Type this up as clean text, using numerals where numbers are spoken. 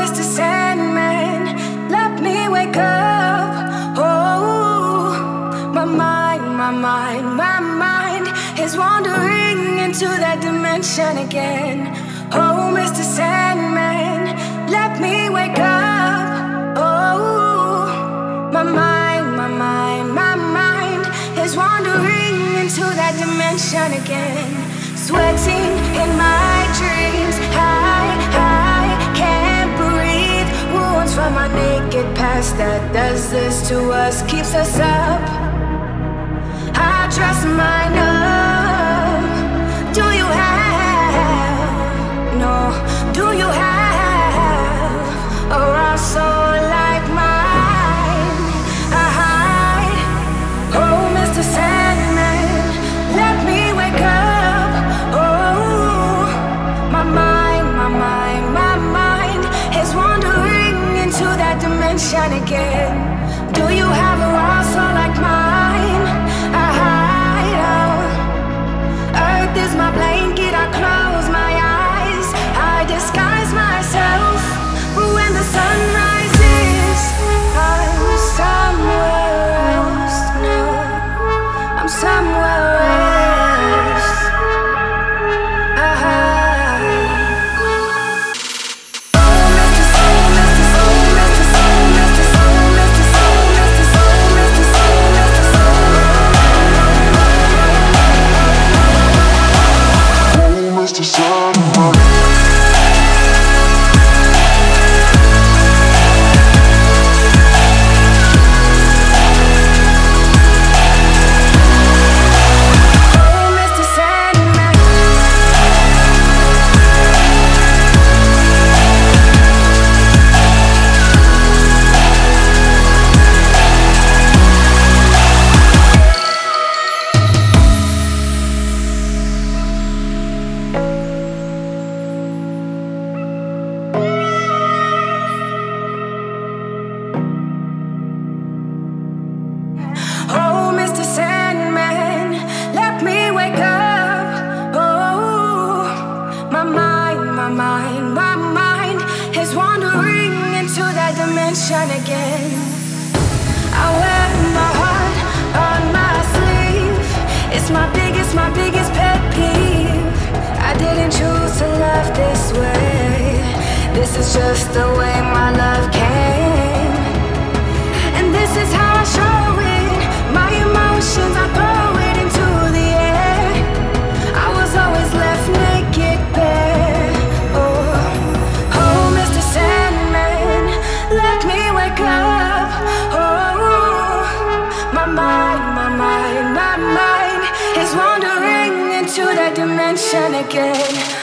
Mr. Sandman, let me wake up. Oh, my mind is wandering into that dimension again. Oh, Mr. Sandman, let me wake up. Oh, my mind is wandering into that dimension again. Sweating in my dreams, I can't breathe. Wounds from my naked past that does this to us, keeps us up. I trust mine up. Do you have, no, do you have a raw soul like mine? Oh, Mr. Sandman, let me wake up. Oh, my mind is wandering into that dimension again. Do you have a raw soul like mine? Earth is my blanket, I close my eyes, I disguise myself. But when the sun rises, I'm somewhere else now. I'm somewhere else. Mr. Sandman. My mind is wandering into that dimension again. I wear my heart on my sleeve. It's my biggest pet peeve. I didn't choose to love this way. This is just the way my love came. And this is how I show it. My emotions, I throw it into the air. I was always left naked, bare. Oh, Mr. Sandman, let me wake up. Oh, my mind is wandering into that dimension again.